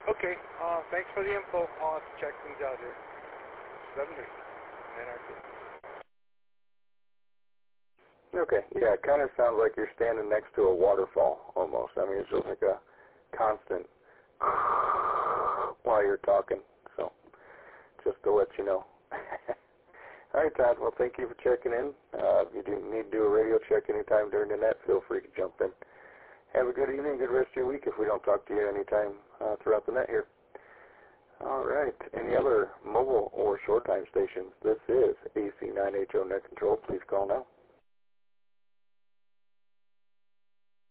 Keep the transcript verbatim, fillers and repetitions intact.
Okay, uh, thanks for the info. I'll have to check things out here. seven three, N R T. Okay, yeah, it kind of sounds like you're standing next to a waterfall, almost. I mean, it's just like a constant while you're talking, so just to let you know. All right, Todd, well, thank you for checking in. Uh, if you do need to do a radio check anytime during the net, feel free to jump in. Have a good evening, good rest of your week if we don't talk to you anytime uh, throughout the net here. All right, any other mobile or short time stations, this is A C nine H O Net Control. Please call now.